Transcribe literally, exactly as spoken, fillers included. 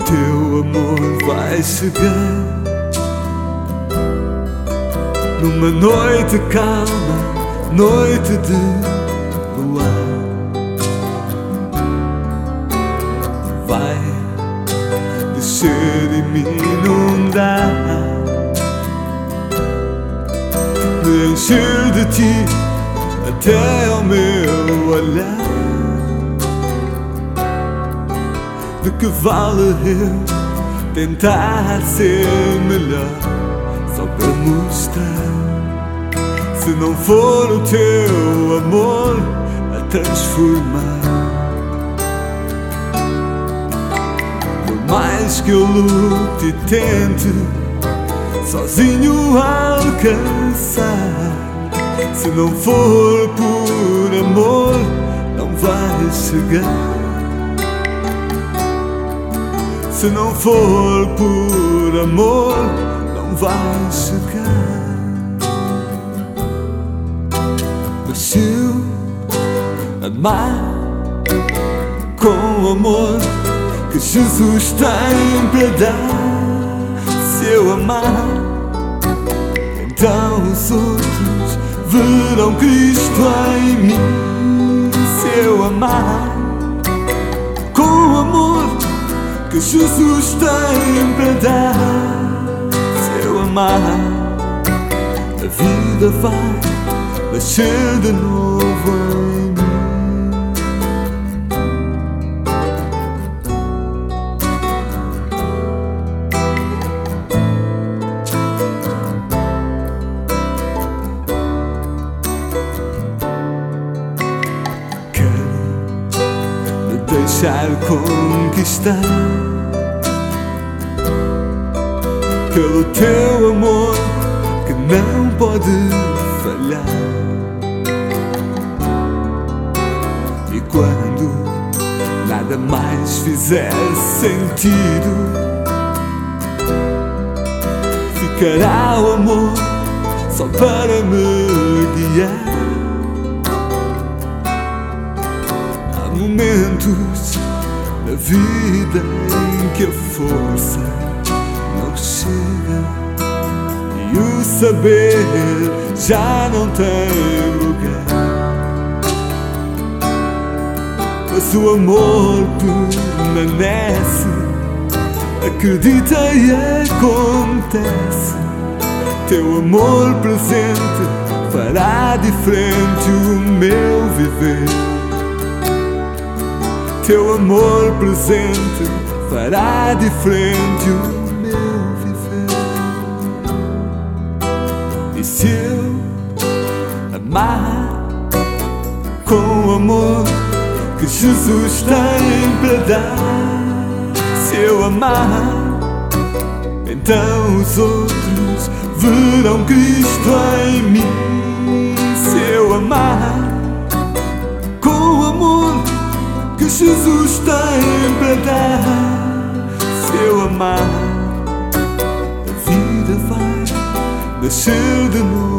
teu amor vai chegar numa noite calma, noite de luar. Vai descer e me inundar, me encher de ti até ao meu olhar. De que vale eu tentar ser melhor só para mostrar, se não for o teu amor a transformar? Por mais que eu lute e tente sozinho alcançar, se não for por amor não vai chegar. Se não for por amor, não vai chegar. Mas se eu amar com o amor que Jesus tem para dar, se eu amar, então os outros verão Cristo em mim. Se eu amar com o amor que Jesus tem para dar, se eu amar, a vida vai nascer de novo em mim. Quero me deixar conquistar pelo teu amor que não pode falhar. E quando nada mais fizer sentido, ficará o amor só para me guiar. Há momentos na vida em que a força não chega e o saber já não tem lugar, mas o amor permanece, acredita e acontece. Teu amor presente fará diferente o meu viver. Teu amor presente fará diferente o se eu amar com o amor que Jesus tem para dar, se eu amar, então os outros verão Cristo em mim. Se eu amar com o amor que Jesus tem para dar, se eu amar, a vida vai nascer de novo.